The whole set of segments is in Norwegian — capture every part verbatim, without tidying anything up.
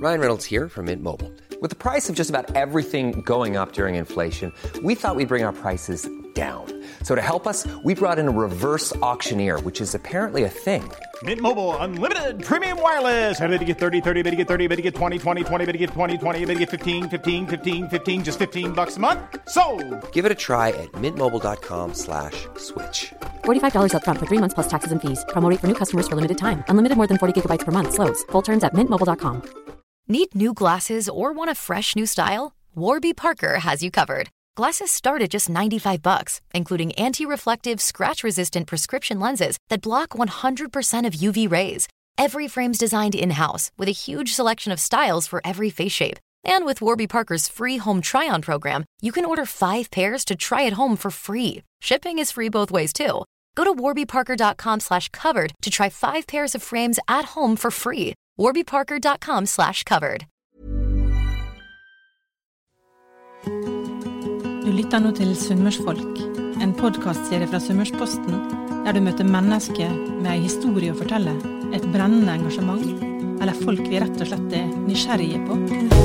Ryan Reynolds here from Mint Mobile. With the price of just about everything going up during inflation, we thought we'd bring our prices down. So to help us, we brought in a reverse auctioneer, which is apparently a thing. Mint Mobile Unlimited Premium Wireless. How to get thirty, thirty, how to get thirty, how to get twenty, twenty, twenty, how to get twenty, twenty, how to get fifteen, fifteen, fifteen, fifteen, just fifteen bucks a month? Sold! Give it a try at mintmobile.com slash switch. forty-five dollars up front for three months plus taxes and fees. Promo rate for new customers for limited time. Unlimited more than forty gigabytes per month. Slows full terms at mint mobile dot com. Need new glasses or want a fresh new style? Warby Parker has you covered. Glasses start at just ninety-five bucks, including anti-reflective, scratch-resistant prescription lenses that block one hundred percent of U V rays. Every frame's designed in-house with a huge selection of styles for every face shape. And with Warby Parker's free home try-on program, you can order five pairs to try at home for free. Shipping is free both ways, too. Go to warbyparker.com slash covered to try five pairs of frames at home for free. warbyparker.com slash covered. Du lytter nå til Sunnmørsfolk, en podcastserie fra Sunnmørsposten, der du møter mennesker med en historie å fortelle, et brennende engasjement, eller folk vi rett og slett er nysgjerrige på.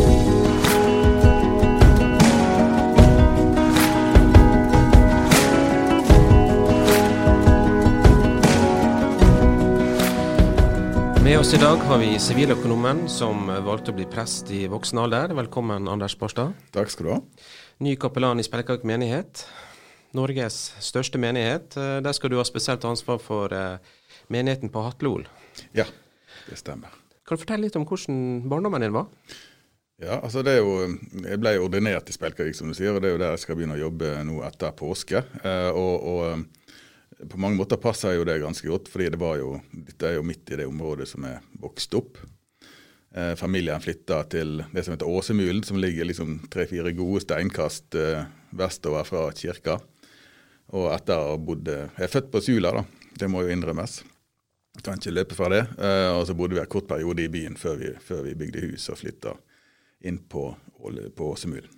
Med oss i dag har vi siviløkonomen som valgte å bli prest i voksen alder. Velkommen, Anders Borstad. Takk skal du ha. Ny kapellan i Spjelkavik menighet, Norges største menighet. Der skal du ha spesielt ansvar for menigheten på Hatlol. Ja, det stemmer. Kan du fortelle litt om hvordan barndommen din var? Ja, altså det er jo, jeg ble ordinert i Spjelkavik, som du sier, og det er jo der jeg skal begynne å jobbe nå etter påske. Og, og på mange måter passer jo det ganske godt, fordi det var jo, dette er jo midt i det området som er vokst opp. Eh, familien flyttet til det som heter Åsemulen, som ligger liksom tre-fire gode steinkast eh, vestover fra kirka. Og etter å ha bodd, jeg er født på Sula da, det må jo innrømmes. Jeg kan ikke løpe fra det. Eh, og så bodde vi en kort periode i byen før vi, før vi bygde hus og flyttet inn på, på Åsemulen.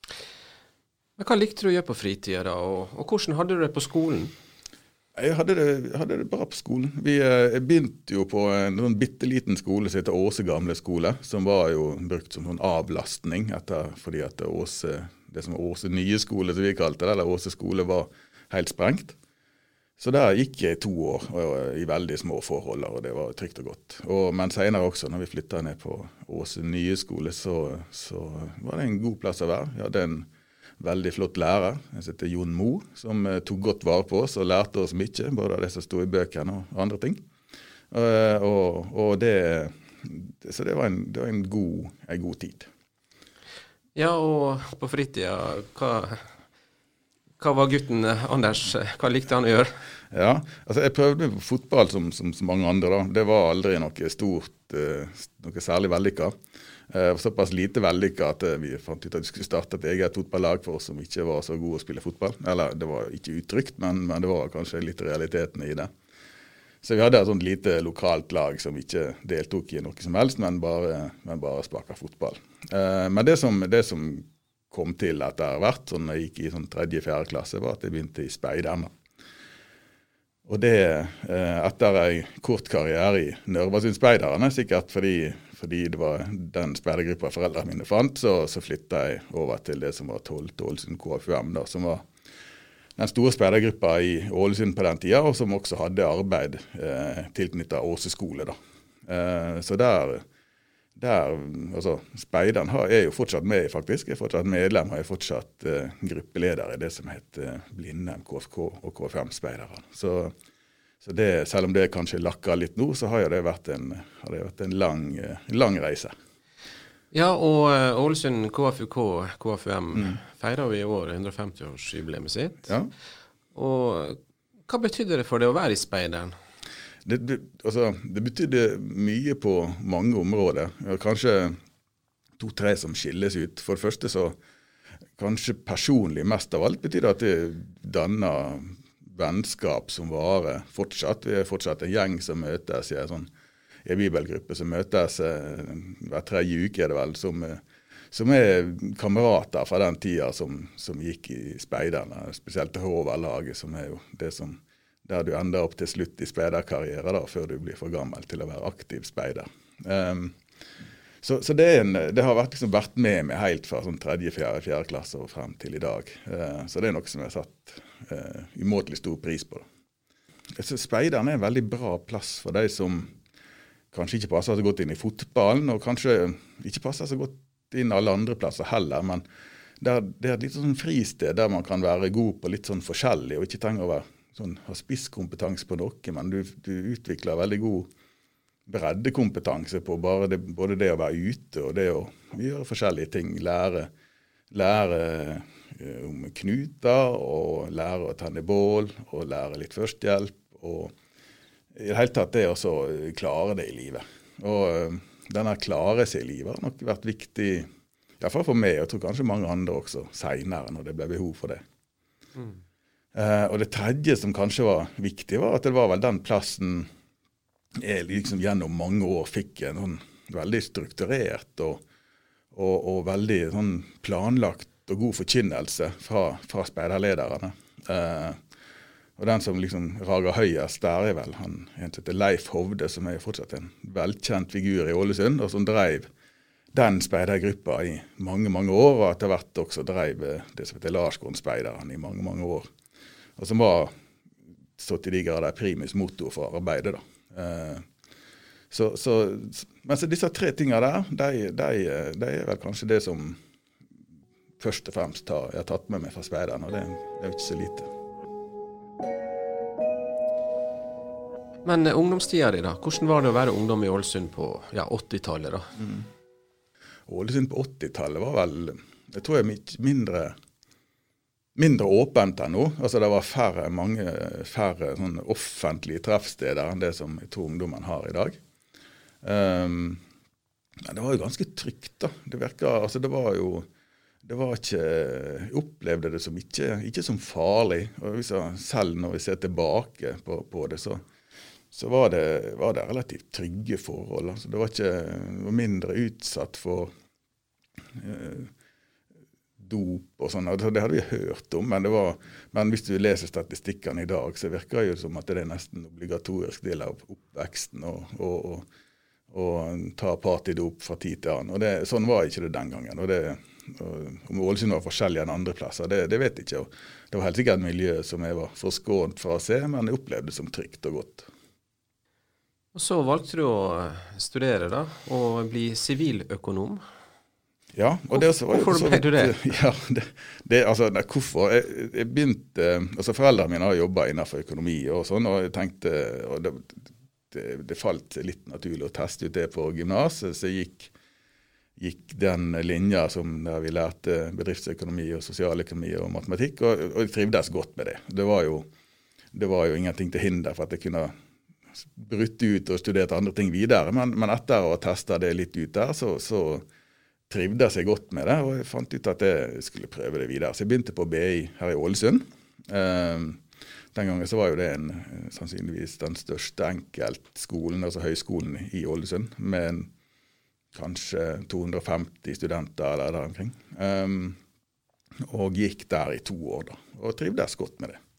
Men hva likte du å gjøre på fritiden da, og, og hvordan hadde du det på skolen? Jeg hadde det, hadde det bra på skolen. Vi jeg begynte jo på en, en bitteliten skole som heter Åse gamle skole, som var jo brukt som sånn avlastning, etter, fordi at Åse, det som var Åse nye skole, som vi kalte det, eller Åse skole, var helt sprengt. Så der gikk jeg to år og, i veldig små forhold, og det var trygt og godt. Og, men senere også, når vi flyttet ned på Åse nye skole, så, så var det en god plass å være. Jeg hadde en veldig flott lærer, jeg heter Jon Mo, som uh, tok godt vare på oss og lærte oss mye, både av det som stod i bøkene og andre ting. Uh, og, og det, det, så det var en, det var en, god, en god tid. Ja, og på fritiden, hva, hva var gutten Anders? Hva likte han å gjøre? Ja, altså jeg prøvde på fotball som, som, som mange andre da. Det var aldri noe stort, uh, noe særlig vellykket. Uh, såpass lite vellykket at uh, vi fant ut at vi skulle starte et eget fotballag for oss som ikke var så gode å spille fotball. Eller det var ikke uttrykt, men, men det var kanskje litt realiteten i det. Så vi hadde et sånt lite lokalt lag som ikke deltok i noe som helst, men bare, men bare sparket fotball. Uh, men det som, det som kom til etter hvert, sånn når jeg gikk i sånn tredje, fjerde klasse, var at jeg begynte i speideren. Og det uh, etter en kort karriere i Nørvasund-speiderne, sikkert fordi fordi det var den speidergruppa foreldrene mine fant, så, så flyttet jeg over til det som var Ålesund K F U M, da, som var den store speidergruppa i Ålesund på den tiden, og som også hadde arbeid eh, tilknyttet Åse skole. Da. Eh, så der, der altså, speideren har, er jo fortsatt med, faktisk. Jeg er fortsatt medlem, og jeg er fortsatt eh, gruppeleder i det som heter Blindern K F K og K F U M-speideren. Så Så det, selv om det kanskje lakker litt nå, så har det vært en, har det vært en lang, lang reise. Ja, og Ålesund K F U K, K F U M mm. feirer vi i år hundre-og-femti-årsjubileet sitt. Ja. Og hva betydde det for det å være i speideren? Det, det, altså, det betydde mye på mange områder. Kanskje to-tre som skilles ut. For det første så, kanskje personlig mest av alt, betyr det at det danner vennskap som varer fortsatt. Vi er fortsatt en gjeng som møtes i en sånn en bibelgruppe som møtes hver tredje uke, er det vel, som, som er kamerater fra den tiden som, som gikk i speiderne, spesielt til Håvard-laget, som er jo det som, der du ender opp til slutt i speiderkarriere da, før du blir for gammel til å være aktiv speider. Um, Så, så det, er en, det har vært, liksom, vært med meg helt fra sånn tredje, fjerde, fjerde klasse og frem til i dag. Uh, så det er noe som jeg har satt uh, umåtelig stor pris på. Jeg synes speideren er en veldig bra plass for de som kanskje ikke passer så godt inn i fotballen, og kanskje ikke passer så godt inn alle andre plasser heller, men det er, det er et litt sånn fristed der man kan være god på litt sånn forskjellig, og ikke trenger å være, sånn, ha spisskompetanse på noe, men du, du utvikler veldig god breddekompetanse på bare det, både det å være ute og det å gjøre forskjellige ting, lære, lære eh, om knuter og lære å tenne bål og lære litt førstehjelp og i det hele tatt det å så klare det i livet. Og eh, denne klare seg i livet har nok vært viktig, i hvert fall for meg, og jeg tror kanskje mange andre også senere når det ble behov for det. Mm. Eh, og det tredje som kanskje var viktig var at det var vel den plassen jeg liksom gjennom mange år fikk en sånn veldig strukturert og, og, og veldig sånn planlagt og god forkynnelse fra, fra speiderlederne. Eh, og den som liksom rager høyest der er vel han en som heter Leif Hovde, som er fortsatt en velkjent figur i Ålesund, og som drev den speidergruppa i mange, mange år, og etter hvert også drev det som heter Larsgårdspeideren i mange, mange år. Og som var så til de grader primus motor for arbeidet da. Uh, så, så, men så disse tre tingene der, de, de, de er vel kanskje det som først og fremst tar, jeg har tatt med meg fra speideren, og det, det er jo ikke så lite. Men uh, ungdomstida di da, hvordan var det å være ungdom i Ålesund på ja, åttitallet da? Mm. Ålesund på åttitallet var vel, jeg tror jeg mindre mindre åpent enn nå. Altså det var færre, mange færre sånne offentlige treffsteder enn det som jeg tror ungdommen har i dag. Um, men det var jo ganske trygt da. Det virket, altså det var jo, det var ikke, jeg opplevde det som ikke, ikke som farlig. Og hvis jeg, selv når vi ser tilbake på, på det, så, så var, det, var det relativt trygge forhold. Altså det var ikke det var mindre utsatt for uh, dop og sånn, det hadde vi hørt om, men, det var, men hvis du leser statistikkene i dag, så virker det jo som at det er nesten obligatorisk del av oppveksten og, og, og, og ta partydop fra tid til annen. Og det, sånn var ikke det den gangen. Og det, og om Ålesund var forskjellig enn andre plasser, det, det vet jeg ikke. Og det var helt sikkert et miljø som jeg var forskånt fra å se, men jeg opplevde det som trygt og godt. Og så valgte du å studere da, og bli siviløkonom. Ja, og det også var jo hvorfor ble du det? Ja, det, det altså, nei, hvorfor? Jeg, jeg begynte, altså foreldrene mine har jobbet innenfor økonomi og sånn, og jeg tenkte, og det, det, det falt litt naturlig å teste ut det på gymnaset, så jeg gikk, gikk den linja som der vi lærte bedriftsøkonomi og sosialøkonomi og matematikk, og, og jeg trivdes godt med det. Det var jo, det var jo ingenting til hinder for at jeg kunne brutt ut og studert andre ting videre, men, men etter å ha testet det litt ut der, så, så trivdes jeg godt med det, og jeg fant ut at jeg skulle prøve det videre. Så jeg begynte på B I her i Ålesund. Den gangen så var jo det en, sannsynligvis den største enkeltskolen, altså høyskolen i Ålesund, med en, kanskje to hundre og femti studenter eller der omkring. Og gikk der i to år da, og trivdes godt med det.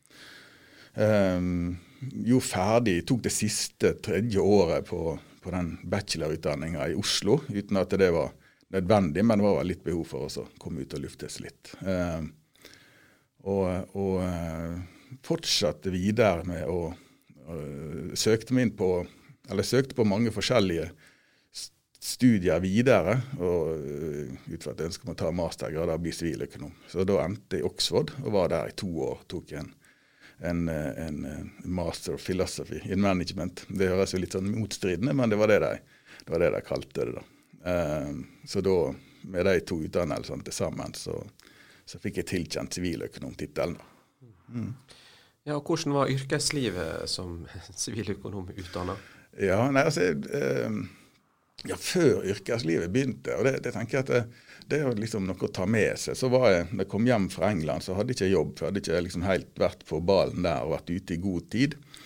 Jo ferdig, tok det siste tredje året på, på den bachelorutdanningen i Oslo, uten at det var nødvendig, men det var litt behov for oss å komme ut og luftes litt. Eh, og og eh, fortsatte videre med å uh, søkte meg inn på, eller søkte på mange forskjellige studier videre, og uh, ut fra at jeg ønsker meg å ta mastergrad og bli siviløkonom. Så da endte jeg i Oxford, og var der i to år, tok en, en, en, en master of philosophy in management. Det høres jo litt sånn motstridende, men det var det de, det var det de kalte det da. Uh, så da, med de to utdannelsene til sammen, så, så fikk jeg tilkjent siviløkonomtittelen. Mm. Ja, og hvordan var yrkeslivet som siviløkonom utdannet? Ja, nei, altså, uh, ja, før yrkeslivet begynte, og det, det tenker jeg at det, det er liksom noe å ta med seg. Så var jeg, når jeg kom hjem fra England, så hadde jeg ikke jobb, for jeg hadde ikke liksom helt vært på ballen der og vært ute i god tid.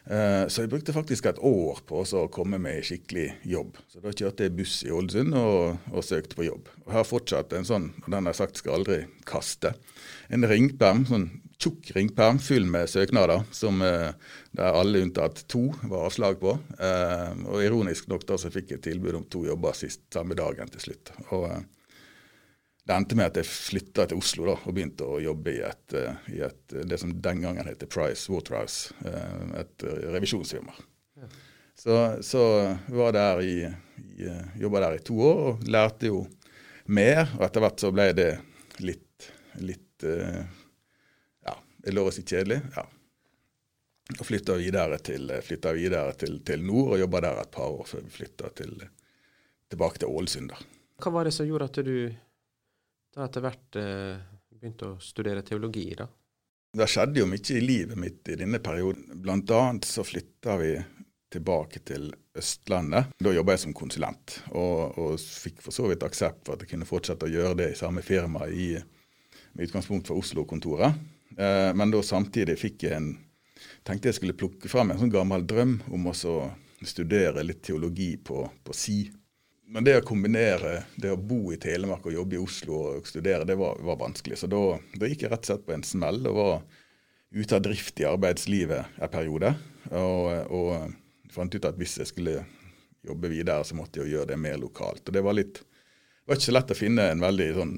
Uh, så jeg brukte faktisk et år på å komme med i skikkelig jobb. Så da kjørte jeg buss i Ålesund og, og søkte på jobb. Og jeg har fortsatt en sånn, og den har jeg sagt skal aldri kaste, en ringperm, sånn tjukk ringperm, full med søknader, som uh, der alle unntatt to var avslag på. Uh, og ironisk nok da så fikk jeg tilbud om to jobber sist samme dagen til slutt. Og uh, det endte med at jeg flyttet til Oslo da, og begynte å jobbe i, et, i et, det som den gangen heter Price Waterhouse, et revisjonsfirma. Ja. Så, så var der i, i, jobbet der i to år og lærte jo mer, og etter hvert så ble det litt, litt ja, jeg lover å si kjedelig, ja. Og flyttet videre, til, flyttet videre til, til nord og jobbet der et par år før vi flyttet til, tilbake til Ålesund. Hva var det som gjorde at du da etter hvert eh, begynte å studere teologi da? Det skjedde jo mye i livet mitt i denne perioden. Blant annet så flyttet vi tilbake til Østlandet. Da jobbet jeg som konsulent, og, og fikk for så vidt aksept for at jeg kunne fortsette å gjøre det i samme firma i, med utgangspunkt for Oslo-kontoret. Eh, men da samtidig fikk jeg en, tenkte jeg skulle plukke frem en sånn gammel drøm om å studere litt teologi på, på si. Men det å kombinere, det å bo i Telemark og jobbe i Oslo og studere, det var, var vanskelig. Så da, da gikk jeg rett og slett på en smell og var ute av drift i arbeidslivet en periode. Og, og fant ut at hvis jeg skulle jobbe videre, så måtte jeg gjøre det mer lokalt. Og det var litt, det var ikke så lett å finne en veldig sånn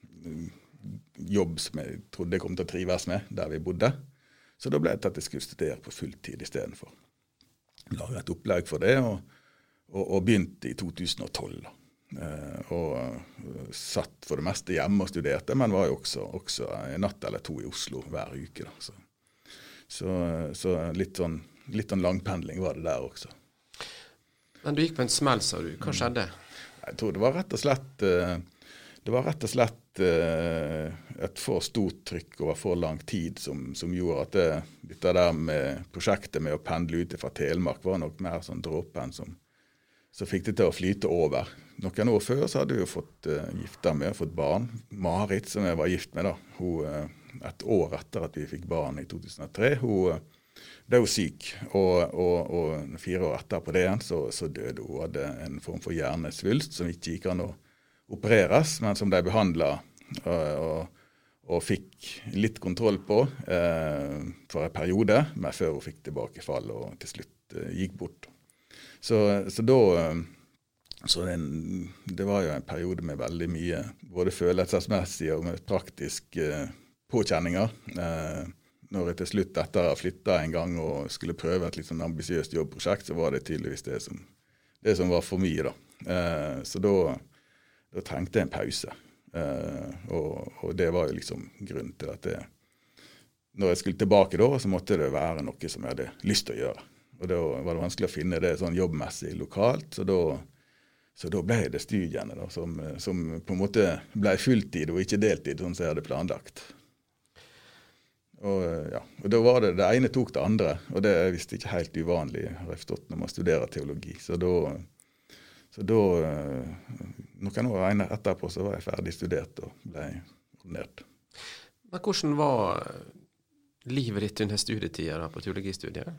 jobb som jeg trodde jeg kom til å trives med, der vi bodde. Så da ble det at jeg skulle studere på fulltid i stedet for. Lage et opplegg for det, og Og, og begynte i to tusen og tolv da. Eh, og uh, satt for det meste hjemme og studerte, men var jo også, også en natt eller to i Oslo hver uke. Da. Så, så, så litt, sånn, litt sånn langpendling var det der også. Men du gikk på en smell, sa du. Hva skjedde? Jeg tror det var rett og slett, uh, det var rett og slett uh, et for stort trykk over for lang tid som, som gjorde at det, dette der med prosjektet med å pendle ut fra Telemark var nok mer sånn dråpen som så fikk det til å flyte over. Noen år før så hadde vi jo fått uh, gifta med og fått barn. Marit, som jeg var gift med da, hun, uh, et år etter at vi fikk barn i to tusen og tre, hun uh, ble jo syk, og, og, og fire år etter på det igjen så, så døde hun. Hun hadde en form for hjernesvulst som ikke gikk an å opereres, men som de behandlet uh, og, og fikk litt kontroll på uh, for en periode, men før hun fikk tilbakefall og til slutt uh, gikk bort. Så, så da, så den, det var jo en periode med veldig mye, både følelsesmessig og med praktiske eh, påkjenninger. Eh, når jeg til slutt etter å ha flyttet en gang og skulle prøve et litt sånn ambisiøst jobbprosjekt, så var det tydeligvis det som, det som var for mye da. Eh, så da, da trengte jeg en pause. Eh, og, og det var jo liksom grunnen til at det, når jeg skulle tilbake da, så måtte det være noe som jeg hadde lyst til å gjøre. Og da var det vanskelig å finne det sånn jobbmessig lokalt, så da, så da ble det studiene da, som, som på en måte ble fulltid og ikke deltid, sånn som jeg hadde planlagt. Og, ja, og da var det, det ene tok det andre, og det er visst ikke helt uvanlig, har jeg forstått, når man studerer teologi. Så da, så da noen år etterpå så var jeg ferdig studert og ble ordinert. Men hvordan var livet ditt under studietiden på teologistudiet?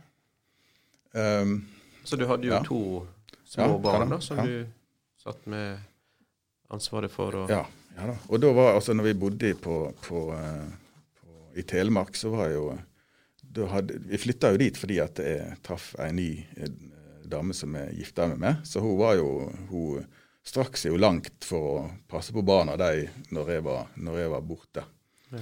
Um, så du hadde jo ja. to små ja, barn da, som ja. du satt med ansvaret for å... Ja, ja da. Og da var, altså når vi bodde på, på, på, i Telemark, så var jo, da hadde, vi flyttet jo dit fordi at jeg traff en ny en dame som jeg giftet meg med, så hun var jo, hun straks jo langt for å passe på barna de når jeg var, når jeg var borte. Ja.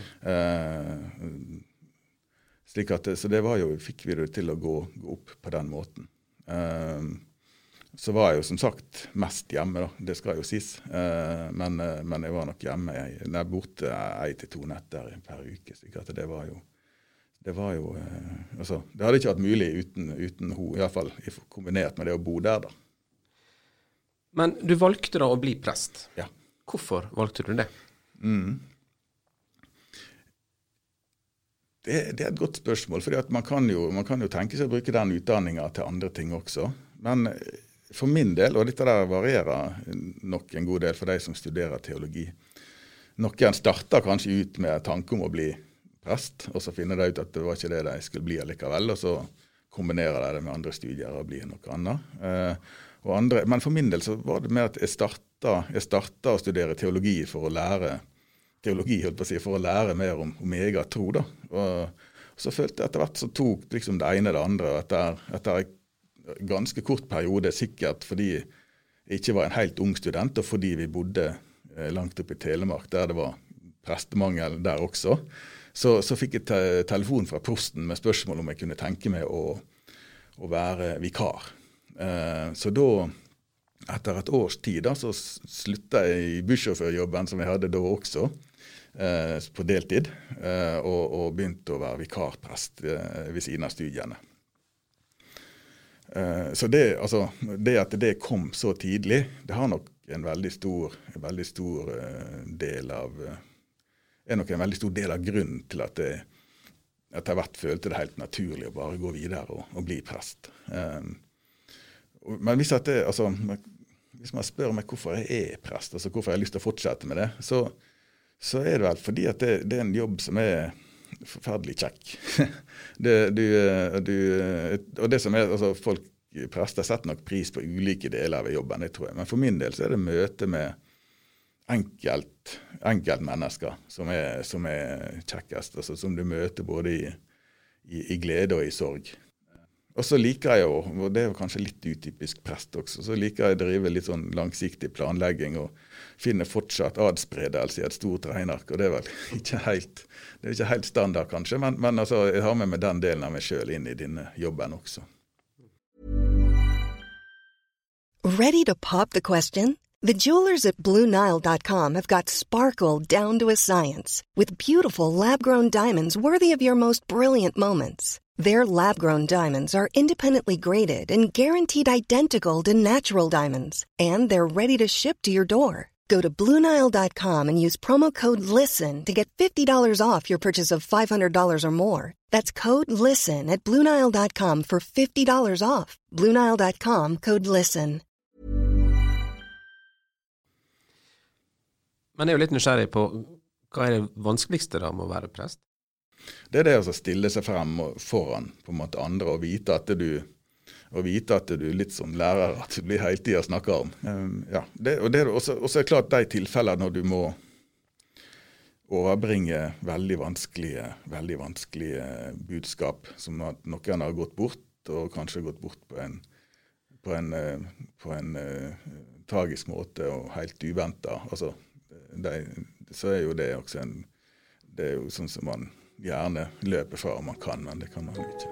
Uh, Slik at, så det var jo, fikk vi det til å gå, gå opp på den måten. Um, så var jeg jo som sagt mest hjemme da, det skal jo sies. Uh, men, uh, men jeg var nok hjemme, jeg, når jeg borte ei til to netter per uke. Slik at det var jo, det var jo, uh, altså, det hadde ikke vært mulig uten, uten hun, i hvert fall kombinert med det å bo der da. Men du valgte da å bli prest. Ja. Hvorfor valgte du det? Mhm. Det, det er et godt spørsmål, fordi at man kan, jo, man kan jo tenke seg å bruke den utdanningen til andre ting også. Men for min del, og dette der varierer nok en god del for de som studerer teologi, noen starter kanskje ut med tanke om å bli prest, og så finner de ut at det var ikke det de skulle bli allikevel, og så kombinere det med andre studier og bli noe annet. Eh, og andre, men for min del så var det med at jeg startet, jeg startet å studere teologi for å lære, teologi, holdt på å si, for å lære mer om, om egen tro da. Og, og så følte jeg etter hvert så tok liksom det ene det andre, og etter, etter en ganske kort periode, sikkert fordi jeg ikke var en helt ung student, og fordi vi bodde eh, langt oppe i Telemark, der det var prestemangel der også, så, så fikk jeg te telefon fra prosten med spørsmål om jeg kunne tenke meg å, å være vikar. Eh, så da, etter et års tid, da, så sluttet jeg i bussjåførjobben som jeg hadde da også, eh, på deltid, eh, og, og begynte å være vikarprest eh, ved siden av studiene. Eh, så det, altså, det at det kom så tidlig, det har nok en veldig stor, en veldig stor eh, del av er nok en veldig stor del av grunnen til at jeg etter hvert følte det helt naturlig å bare gå videre og, og bli prest. Um, men hvis, at det, altså, hvis man spør meg hvorfor jeg er prest, altså hvorfor jeg har lyst til å fortsette med det, så, så er det vel fordi at det, det er en jobb som er forferdelig kjekk. det, du, du, og det som er, altså folk prester setter nok pris på ulike deler av jobben, det tror jeg. Men for min del så er det møte med enkelt, enkelt mennesker som er, som er kjekkest, altså som du møter både i, i, i glede og i sorg. Og så liker jeg jo, og det er jo kanskje litt utypisk prest også, så liker jeg å drive litt sånn langsiktig planlegging og finne fortsatt adspredelse i et stort regneark, og det er vel ikke helt, det er ikke helt standard kanskje, men, men altså, jeg har med meg den delen av meg selv inn i denne jobben også. Ready to pop the question? The jewelers at Blue Nile dot com have got sparkle down to a science with beautiful lab-grown diamonds worthy of your most brilliant moments. Their lab-grown diamonds are independently graded and guaranteed identical to natural diamonds, and they're ready to ship to your door. Go to Blue Nile dot com and use promo code LISTEN to get fifty dollars off your purchase of five hundred dollars or more. That's code LISTEN at Blue Nile dot com for fifty dollars off. Blue Nile dot com, code LISTEN. Men jeg er jo litt nysgjerrig på, hva er det vanskeligste da med å være prest? Det er det å stille seg frem foran på en måte andre og vite at du, og vite at du litt som lærer at du blir hele tiden snakker om. Um, ja, det, og det er også, også er klart de tilfeller når du må overbringe veldig vanskelige, veldig vanskelige budskap, som at noen har gått bort, og kanskje gått bort på en, på en, på en uh, tragisk måte og helt uventet. Altså, De, så er jo det også en, det er jo sånn som man gjerne løper fra om man kan, men det kan man jo ikke.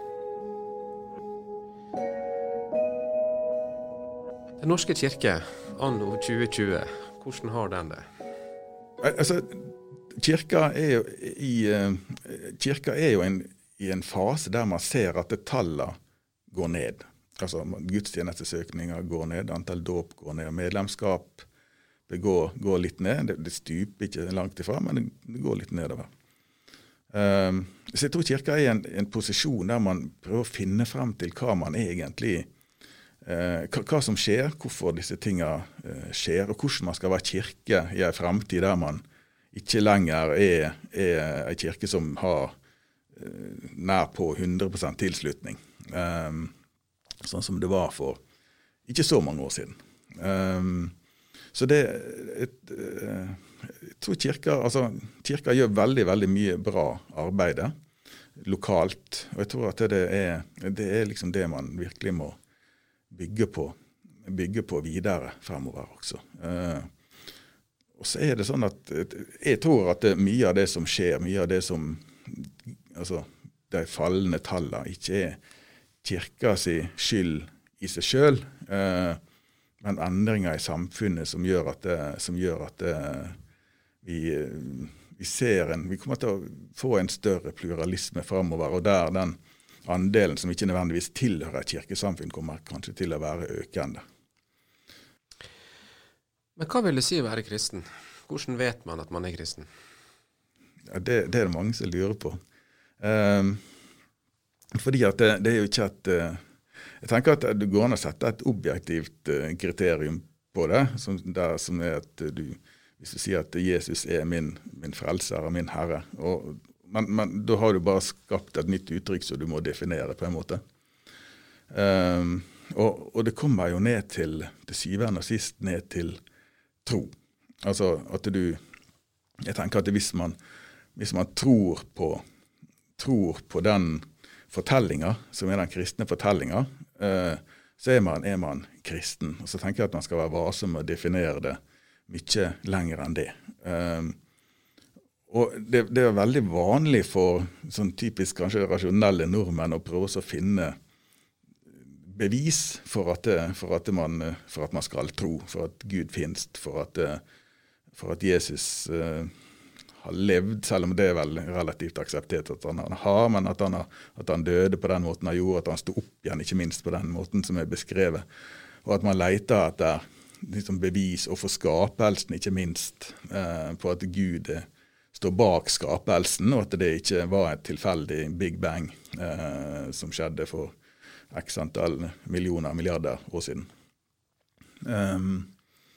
Den norske kirke, anno tjue tjue, hvordan har den det? Altså, kirka er jo, i, kirka er jo en, i en fase der man ser at det tallet går ned. Altså, gudstjenestesøkninger går ned, antall dåp går ned, medlemskap det går, går litt ned. Det, det stuper ikke langt ifra, men det, det går litt nedover. Um, så jeg tror kirka er i en, en posisjon der man prøver å finne frem til hva man egentlig, uh, hva, hva som skjer, hvorfor disse tingene uh, skjer, og hvordan man skal være kirke i en fremtid der man ikke lenger er, er en kirke som har uh, nær på hundre prosent tilslutning. Um, sånn som det var for ikke så mange år siden. Um, Så det, et, jeg tror kirka, altså, kirka gjør veldig, veldig mye bra arbeid lokalt, og jeg tror at det er, det er liksom det man virkelig må bygge på, bygge på videre fremover også. Uh, og så er det sånn at jeg tror at det, mye av det som skjer, mye av det som, altså de fallende tallene ikke er kirka si skyld i seg selv, uh, men endringer i samfunnet som gjør at, det, som gjør at det, vi, vi ser en, vi kommer til å få en større pluralisme fremover, og der den andelen som ikke nødvendigvis tilhører et kirkesamfunn kommer kanskje til å være økende. Men hva vil det si å være kristen? Hvordan vet man at man er kristen? Ja, det, det er det mange som lurer på. Um, fordi at det, det er jo ikke et... Jeg tenker at det går an å sette et objektivt uh, kriterium på det, som, der, som er at du, hvis du sier at Jesus er min, min frelser og min herre, og, men, men da har du bare skapt et nytt uttrykk som du må definere på en måte. Um, og, og det kommer jo ned til, til syvende og sist ned til tro. Altså at du, jeg tenker at hvis man, hvis man tror på, tror på den fortellinga, som er den kristne fortellinga, uh, så er man, er man kristen. Og så tenker jeg at man skal være varsom med å definere det mye lenger enn det. Um, og det, det er veldig vanlig for sånn typisk kanskje rasjonelle nordmenn å prøve å finne bevis for at, det, for, at man, for at man skal tro, for at Gud finnes, for at, for at Jesus uh, har levd, selv om det er vel relativt akseptert at han, han har, men at han, at han døde på den måten han gjorde, at han stod opp igjen, ikke minst på den måten som er beskrevet, og at man leter etter liksom, bevis og for skapelsen, ikke minst, uh, på at Gud står bak skapelsen, og at det ikke var et tilfeldig Big Bang uh, som skjedde for x antall millioner, milliarder år siden. Um,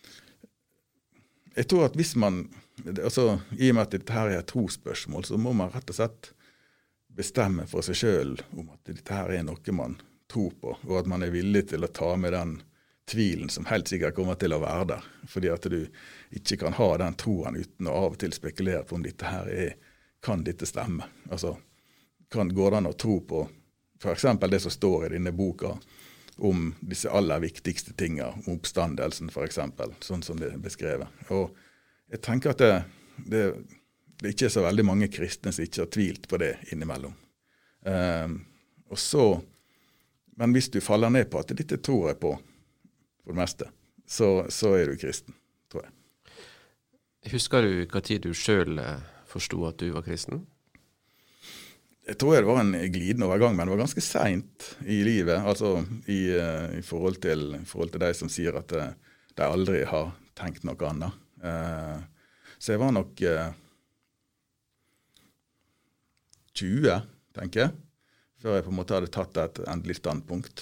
jeg tror at hvis man, altså i og med at dette her er et trosspørsmål, så må man rett og slett bestemme for seg selv om at dette her er noe man tror på, og at man er villig til å ta med den tvilen som helt sikkert kommer til å være der, fordi at du ikke kan ha den troen uten å av og til spekulere på om dette her er, kan dette stemme? Altså, kan, går det an å tro på for eksempel det som står i denne boka om disse aller viktigste tingene, om oppstandelsen for eksempel, sånn som det er beskrevet. Og jeg tenker at det, det, det ikke er så veldig mange kristne som ikke har tvilt på det innimellom. Um, og så, men hvis du faller ned på at dette tror jeg på, for det meste, så, så er du kristen, tror jeg. Husker du hva tid du selv forstod at du var kristen? Jeg tror det var en glidende overgang, men det var ganske sent i livet, altså i, i, forhold, til, i forhold til de som sier at de aldri har tenkt noe annet. Uh, så jeg var nok uh, tjue, tenker jeg, før jeg på en måte hadde tatt et endelig standpunkt.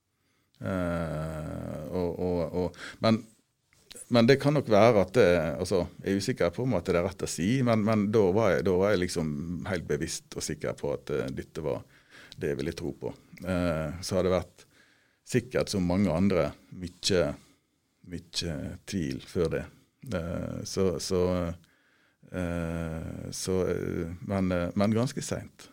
Uh, og, og, og, men, men det kan nok være at det, altså, jeg er usikker på om at det er rett å si, men, men da, var jeg, da var jeg liksom helt bevisst og sikker på at uh, dette var det jeg ville tro på. Uh, så har det vært sikkert som mange andre mye, mye tvil før det. Uh, så, så, uh, så men, uh, men ganske sent.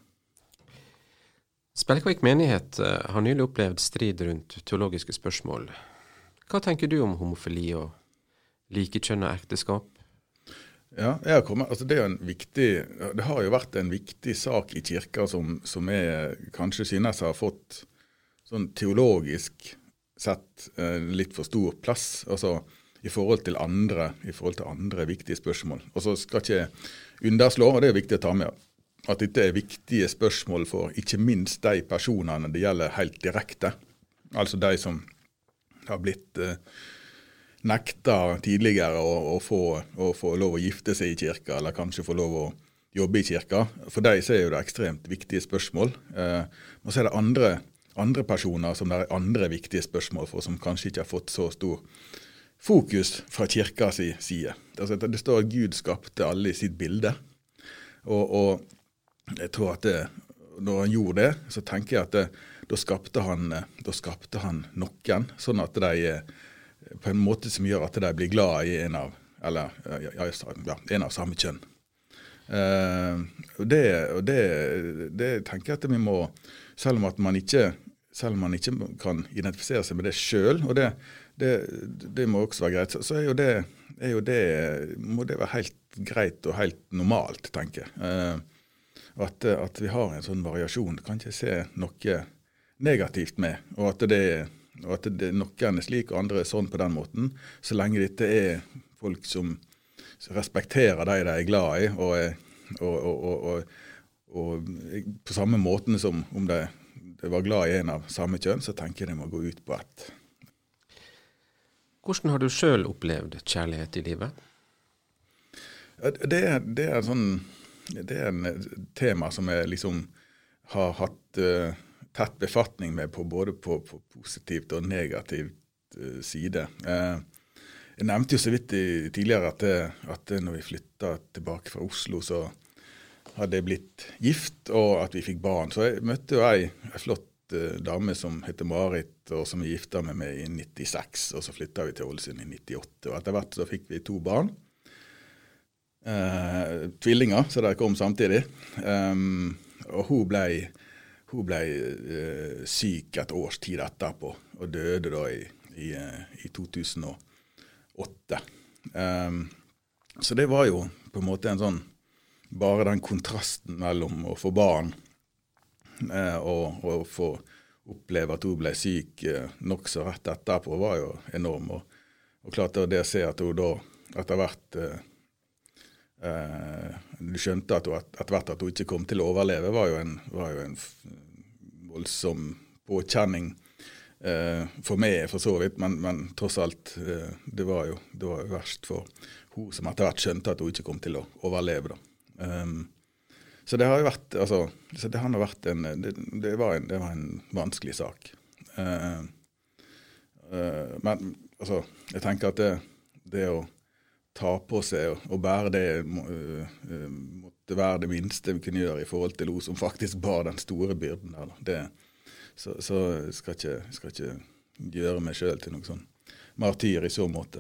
Spjelkavik menighet uh, har nylig opplevd strid rundt teologiske spørsmål. Hva tenker du om homofili og likekjønnet ekteskap? Ja, jeg kommer, altså det, er en viktig, det har jo vært en viktig sak i kirka som, som er, kanskje synes har fått sånn teologisk sett eh, litt for stor plass, altså i forhold til andre, i forhold til andre viktige spørsmål. Og så skal ikke underslå, og det er viktig å ta med, at dette er viktige spørsmål for ikke minst de personene det gjelder helt direkte, altså de som har blitt eh, nekta tidligere å, å, få, å få lov å gifte seg i kirka, eller kanskje få lov å jobbe i kirka. For deg så er jo det ekstremt viktige spørsmål. Eh, og så er det andre, andre personer som det er andre viktige spørsmål for, som kanskje ikke har fått så stor fokus fra kirkas side. Altså, det står at Gud skapte alle i sitt bilde. Og, og jeg tror at det, når han gjorde det, så tenker jeg at det, da, skapte han, da skapte han noen, sånn at de på en måte som gjør at de blir glad i en av, eller, ja, ja, en av samme kjønn. Uh, og det, og det, det tenker jeg at vi må, selv om at man ikke, selv om man ikke kan identifisere seg med det selv, og det, det, det må også være greit, så, så er jo det, er jo det, må det være helt greit og helt normalt, tenker jeg. Uh, at, at vi har en sånn variasjon, kan ikke se noe negativt med, og at det er og at det, noen er slik og andre er sånn på den måten, så lenge dette er folk som, som respekterer de de er glad i, og, og, og, og, og, og på samme måten som om de, de var glad i en av samme kjønn, så tenker jeg de må gå ut på ett. Hvordan har du selv opplevd kjærlighet i livet? Det, det er en sånn, det er en tema som jeg liksom har hatt uh, tett befatning med på både på, på positivt og negativt uh, side. Uh, jeg nevnte jo så vidt i, tidligere at, det, at det, når vi flyttet tilbake fra Oslo, så hadde jeg blitt gift, og at vi fikk barn. Så jeg møtte jo ei, ei flott uh, dame som heter Marit, og som vi gifta med meg i nittiseks, og så flyttet vi til Ålesund i nittiåtte, og etter hvert så fikk vi to barn. Uh, tvillinger, så de kom samtidig. Um, og hun ble, hun ble uh, syk et års tid etterpå, og døde da i, i, uh, i to tusen og åtte. Um, så det var jo på en måte en sånn, bare den kontrasten mellom å få barn uh, og, og få oppleve at hun ble syk uh, nok så rett etterpå var jo enorm. Og, og klart det å se at hun da etter hvert uh, Uh, du skjønte at hun, etter hvert at hun ikke kom til å overleve, var jo en, var jo en voldsom påkjenning uh, for meg, for så vidt, men, men tross alt, uh, det var jo det var jo verst for hun som etter hvert skjønte at hun ikke kom til å overleve. Da. Um, så det har jo vært, altså, så det har vært en, det, det, var en, det var en vanskelig sak. Uh, uh, men, altså, jeg tenker at det, det å ta på seg og, og bære det må, uh, måtte være det minste vi kunne gjøre i forhold til hun som faktisk bar den store byrden der. Det, så så skal ikke, skal ikke gjøre meg selv til noen sånn martyr i så måte.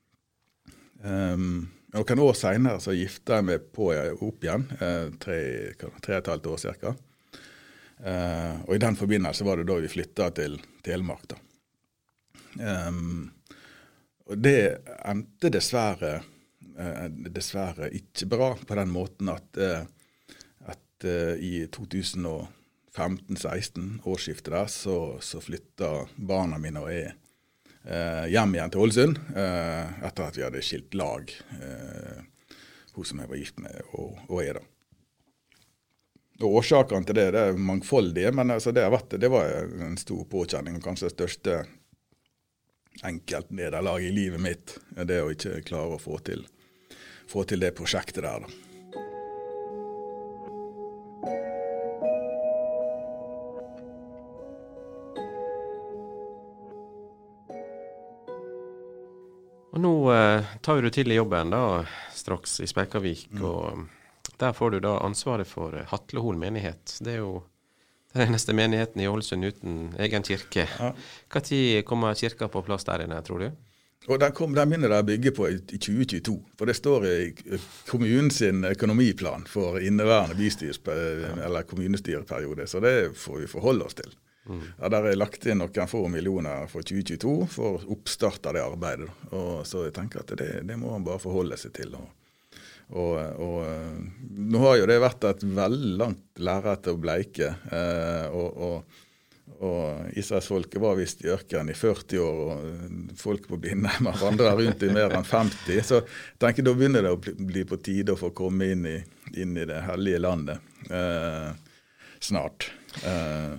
Um, noen år senere så giftet jeg meg på opp igjen, uh, tre, tre og et halvt år cirka. Uh, og i den forbindelse var det da vi flyttet til Telemark da. Um, Og det endte dessverre, eh, dessverre ikke bra på den måten at, eh, at eh, i to tusen og femten seksten, årsskiftet der, så, så flyttet barna mine og jeg eh, hjem igjen til Ålesund, eh, etter at vi hadde skilt lag, eh, hun som jeg var gift med, og, og jeg da. Og årsaken til det, det er mangfoldige, men altså, det, har vært, det var en stor påkjenning, og kanskje det største enkelt nederlag i livet mitt, det å ikke klare å få til, få til det prosjektet der. Da. Og nå eh, tar du til i jobben da, straks i Spjelkavik, mm. og der får du da ansvaret for Hatlehol menighet. Det er jo den eneste menigheten i Ålesund uten egen kirke. Ja. Hva tid kommer kirka på plass der inne, tror du? Og den, kom, den begynner der å bygge på i, i tjue tjueto, for det står i kommunens økonomiplan for inneværende bystyrs, eller kommunestyreperiode, så det får vi forholde oss til. Mm. Ja, der er lagt inn noen få millioner for tjue tjueto for oppstart av det arbeidet, og så jeg tenker at det, det må man bare forholde seg til. Og, og, og nå har jo det vært et veldig langt lerret å bleike, eh, og, og Og Israelsfolket var vist i ørkenen i førti år, og folk må bli nærmere vandre rundt i mer enn femti. Så jeg tenker da begynner det å bli på tide å få komme inn i, inn i det hellige landet eh, snart. Eh.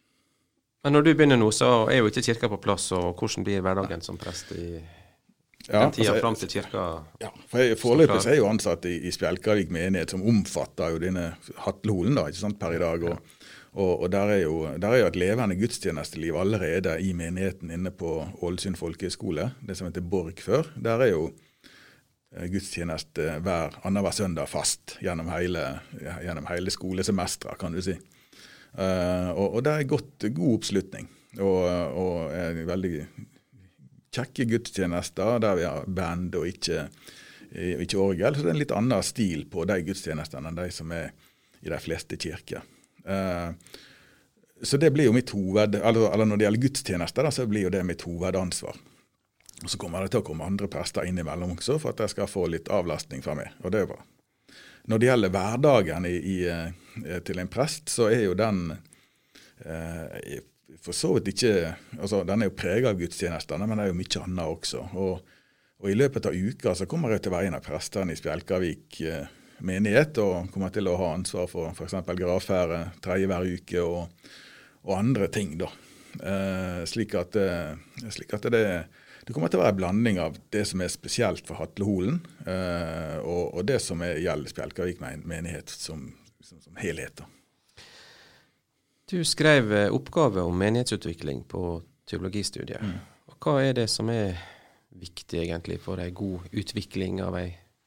Men når du begynner nå, så er jo ikke kirka på plass, og hvordan blir hverdagen som prest i ja, den tida altså, frem til kirka? Ja, for jeg, foreløpig er jeg jo ansatt i, i Spjelkavik menighet, som omfatter jo denne Hatleholen da, ikke sant, per i dag, og Og, og der, er jo, der er jo et levende gudstjenesteliv allerede i menigheten inne på Ålesund Folkehøgskole, det som heter Borg før. Der er jo gudstjeneste hver annenhver søndag fast gjennom hele, gjennom hele skolesemesteret, kan du si. Uh, og, og det er godt, god oppslutning, og, og er veldig kjekke gudstjenester der vi har band og ikke, ikke orgel, så det er en litt annen stil på de gudstjenestene enn de som er i de fleste kirker. Uh, så det blir jo mitt hoved, eller, eller når det gjelder gudstjenester, da, så blir jo det mitt hovedansvar. Og så kommer det til å komme andre prester inn imellom også, for at jeg skal få litt avlastning fra meg, og det er bra. Når det gjelder hverdagen i, i, til en prest, så er jo den uh, for så vidt ikke, altså den er jo preget av gudstjenestene, men det er jo mye annet også. Og, og i løpet av uka så kommer jeg til å være en av presterne i Spjelkavik uh, menighet, og kommer til å ha ansvar for for eksempel gravferde, tredje hver uke og, og andre ting da. Eh, slik at, slik at det, det kommer til å være en blanding av det som er spesielt for Hatleholen, eh, og, og det som er, gjelder Spjelkavik menighet som, som, som helhet da. Du skrev oppgave om menighetsutvikling på teologistudiet. Mm. Og hva er det som er viktig egentlig for en god utvikling av en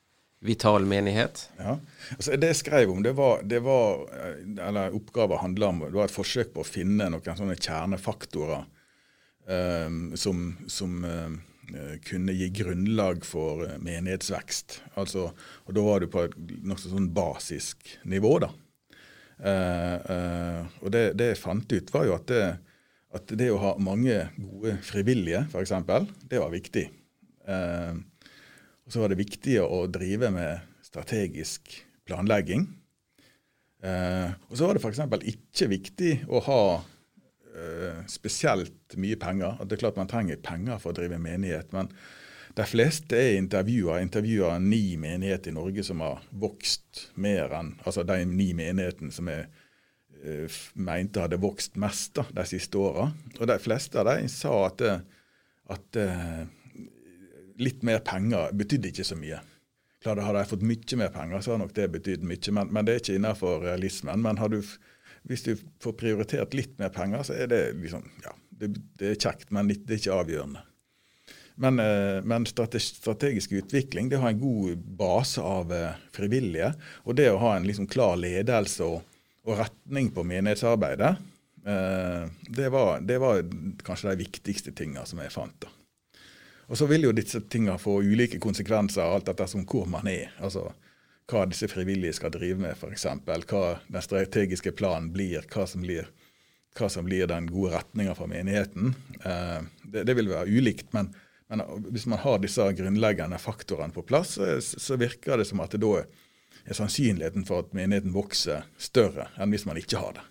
vital menighet? Ja, altså det jeg skrev om, det var, det var eller oppgaver handlet om, det var et forsøk på å finne noen sånne kjernefaktorer um, som, som um, kunne gi grunnlag for menighetsvekst. Altså, og da var det på et noe sånn basisk nivå da. Uh, uh, og det, det jeg fant ut var jo at det, at det å ha mange gode frivillige, for eksempel, det var viktig. Uh, Og så var det viktig å drive med strategisk planlegging. Eh, og så var det for eksempel ikke viktig å ha eh, spesielt mye penger. Det er klart man trenger penger for å drive menighet, men de fleste er intervjuer, intervjuer ni menigheter i Norge som har vokst mer enn, altså de ni menighetene som jeg eh, mente hadde vokst mest da, de siste årene. Og de fleste av dem sa at, det, at eh, litt mer penger betydde ikke så mye. Klart, hadde jeg fått mye mer penger, så har nok det betydd mye, men, men det er ikke innenfor realismen. Men har du, hvis du får prioritert litt mer penger, så er det liksom, ja, det, det er kjekt, men det er ikke avgjørende. Men, men strategisk utvikling, det har en god base av frivillige, og det å ha en liksom klar ledelse og, og retning på menighetsarbeidet, det var, det var kanskje de viktigste tingene som jeg fant da. Og så vil jo disse tingene få ulike konsekvenser, alt dette som hvor man er. Altså hva disse frivillige skal drive med, for eksempel. Hva den strategiske planen blir, hva som blir, hva som blir den gode retningen for menigheten. Eh, det, det vil være ulikt, men, men hvis man har disse grunnleggende faktorene på plass, så, så virker det som at det da er sannsynligheten for at menigheten vokser større enn hvis man ikke har det.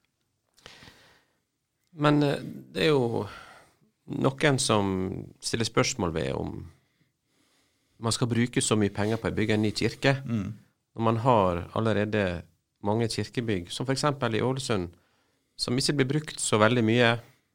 Men det er jo noen som stiller spørsmål ved om man skal bruke så mye penger på å bygge en ny kirke, mm. når man har allerede mange kirkebygg, som for eksempel i Ålesund, som ikke blir brukt så veldig mye.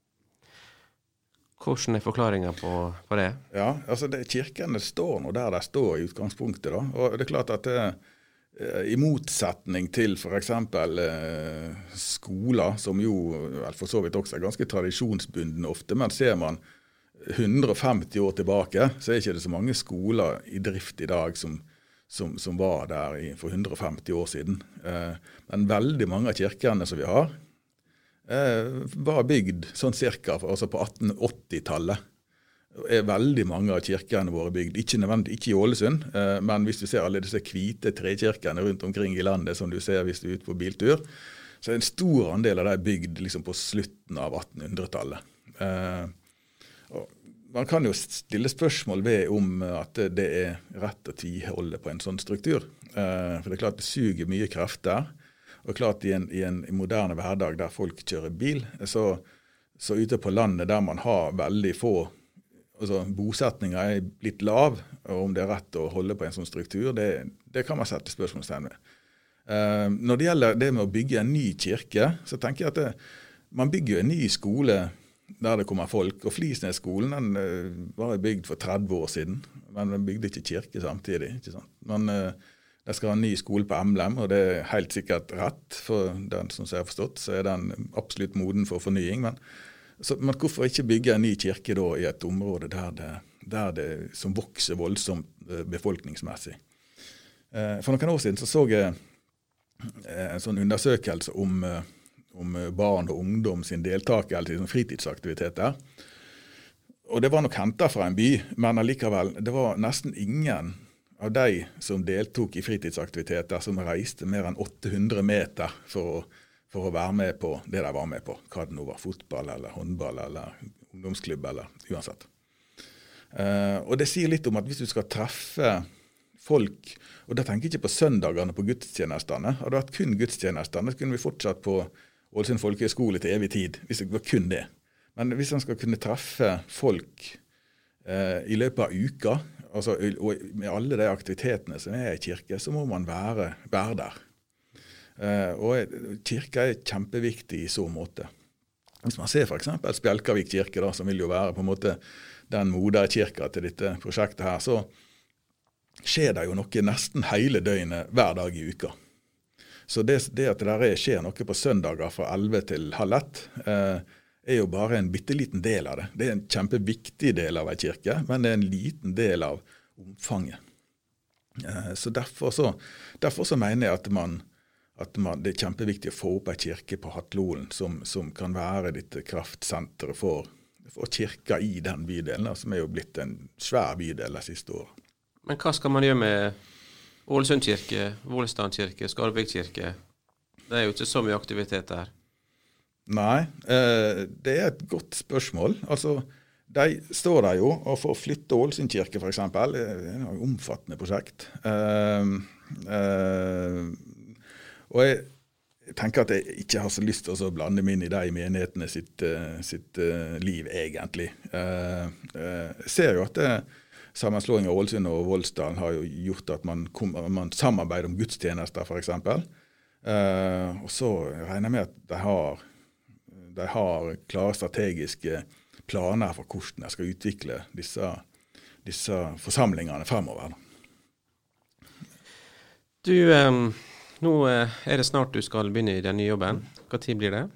Hvordan er forklaringen på, på det? Ja, altså det, kirkene står nå der de står i utgangspunktet da, og det er klart at det, i motsetning til for eksempel eh, skoler, som jo for så vidt også er ganske tradisjonsbundne ofte, men ser man hundre og femti år tilbake, så er ikke det så mange skoler i drift i dag som, som, som var der i, for hundre og femti år siden. Eh, men veldig mange av kirkene som vi har, eh, var bygd sånn cirka altså på atten åtti-tallet. Er veldig mange av kirkene våre bygd, ikke nødvendig, ikke i Ålesund, eh, men hvis du ser alle disse hvite trekirkene rundt omkring i landet, som du ser hvis du er ute på biltur, så er en stor andel av det bygd liksom på slutten av attenhundretallet. Eh, og man kan jo stille spørsmål ved om at det er rett å tviholde på en sånn struktur, eh, for det er klart det suger mye krefter, og klart i en, i en moderne hverdag der folk kjører bil, så, så ute på landet der man har veldig få altså, bosetningen er blitt lav, og om det er rett å holde på en sånn struktur, det, det kan man sette spørsmålstegn med. Uh, når det gjelder det med å bygge en ny kirke, så tenker jeg at det, man bygger en ny skole der det kommer folk, og Flisnes-skolen den uh, var bygd for tretti år siden, men den bygde ikke kirke samtidig, ikke sant? Men uh, det skal ha en ny skole på Emblem, og det er helt sikkert rett, for den som jeg har forstått, så er den absolutt moden for fornying, men Så, men hvorfor ikke bygge en ny kirke da i et område der det, der det som vokser voldsomt befolkningsmessig? Eh, for noen år siden så, så jeg en sånn undersøkelse om, om barn og ungdom sin deltakelse i sånn fritidsaktiviteter. Og det var nok hentet fra en by, men allikevel, det var nesten ingen av de som deltok i fritidsaktiviteter som reiste mer enn åtte hundre meter for å for å være med på det de var med på, hva det nå var, fotball eller håndball eller ungdomsklubb eller uansett. Uh, og det sier litt om at hvis du skal treffe folk, og da tenker jeg ikke på søndagene på gudstjenestene, hadde det vært kun gudstjenestene, så kunne vi fortsatt på Ålesund folkehøgskole til evig tid, hvis det var kun det. Men hvis man skal kunne treffe folk uh, i løpet av uka, altså, og med alle de aktivitetene som er i kirke, så må man være, være der. Uh, og kirke er kjempeviktig i så måte. Hvis man ser for eksempel Spjelkavik kirke, da, som vil jo være på en måte den moderkirka til dette prosjektet her, så skjer det jo noe nesten hele døgnet hver dag i uka. Så det, det at det der skjer noe på søndager fra elleve til halv ett, uh, er jo bare en bitteliten del av det. Det er en kjempeviktig del av en kirke, men det er en liten del av omfanget. Eh, så derfor så, derfor så mener jeg at, man, at man, det er kjempeviktig å få opp en kirke på Hatlolen som, som kan være dette kraftsenteret for, for kirka i den bydelen, som er jo blitt en svær bydel de siste årene. Men hva skal man gjøre med Ålesund kirke, Vålestad kirke, Skarbygd kirke? Det er jo ikke så mye aktivitet der. Nei, eh, det er et godt spørsmål. Altså, de står der jo, og for å flytte Ålesund kirke for eksempel, det er et omfattende prosjekt. Eh, eh, og jeg, jeg tenker at jeg ikke har så lyst til å blande meg inn i de menighetene sitt, sitt uh, liv egentlig. Eh, eh, jeg ser jo at det sammenslåing av Ålesund og Voldsdalen har jo gjort at man, kom, man samarbeider om gudstjenester, for eksempel. Uh, og så regner jeg med at de har, de har klare strategiske planer for hvordan de skal utvikle disse, disse forsamlingene fremover. Du, um, nå er det snart du skal begynne i den nye jobben. Hva tid blir det?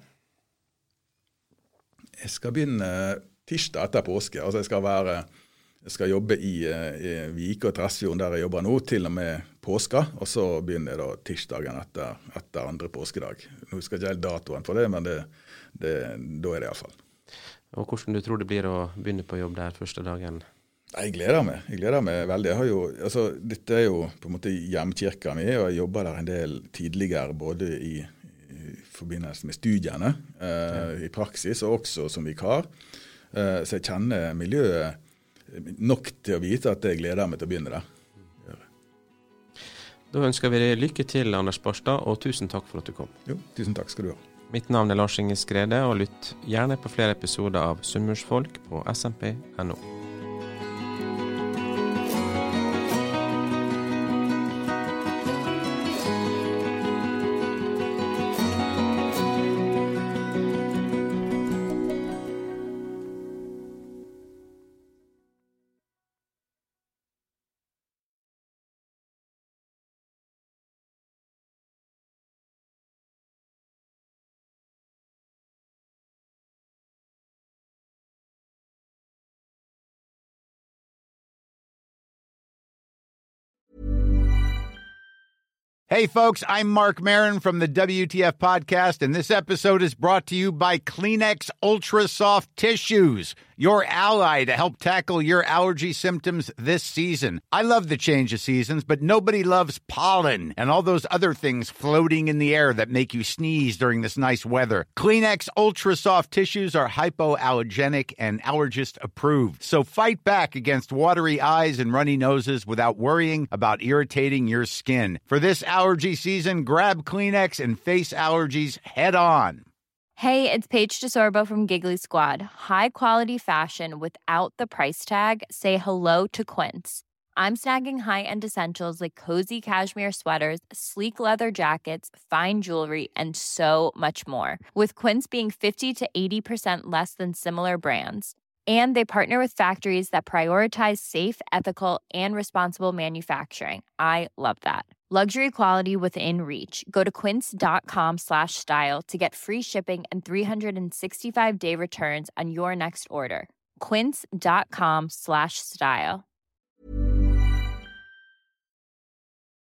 Jeg skal begynne tirsdag etter påske. Altså jeg skal være... Jeg skal jobbe i, i Vike og Tresfjorden der jeg jobber nå, til og med påska, og så begynner jeg da tirsdagen etter, etter andre påskedag. Nå skal jeg ikke helt datoen på det, men det, det, da er det i hvert fall. Og hvordan du tror det blir å begynne på jobb der første dagen? Jeg gleder meg, jeg gleder meg veldig. Jeg har jo, altså, dette er jo på en måte hjemkirka mi, og jeg jobber der en del tidligere, både i, i forbindelse med studiene, eh, i praksis, og også som vikar. Eh, så jeg kjenner miljøet nok til å vite at jeg gleder meg til å begynne det. Da ønsker vi deg lykke til, Anders Barstad, og tusen takk for at du kom. Jo, tusen takk skal du ha. Mitt navn er Lars Inge Skrede, og lytt gjerne på flere episoder av Sunnmørsfolk på s m p punktum n o. Hey, folks, I'm Mark Maron from the W T F Podcast, and this episode is brought to you by Kleenex Ultra Soft Tissues, your ally to help tackle your allergy symptoms this season. I love the change of seasons, but nobody loves pollen and all those other things floating in the air that make you sneeze during this nice weather. Kleenex Ultra Soft Tissues are hypoallergenic and allergist approved, so fight back against watery eyes and runny noses without worrying about irritating your skin. For this allergy season, grab Kleenex and face allergies head on. Hey, it's Paige DeSorbo from Giggly Squad. High quality fashion without the price tag. Say hello to Quince. I'm snagging high-end essentials like cozy cashmere sweaters, sleek leather jackets, fine jewelry, and so much more. With Quince being fifty to eighty percent less than similar brands. And they partner with factories that prioritize safe, ethical, and responsible manufacturing. I love that. Luxury quality within reach. Go to quince.com slash style to get free shipping and three sixty-five day returns on your next order. Quince.com slash style.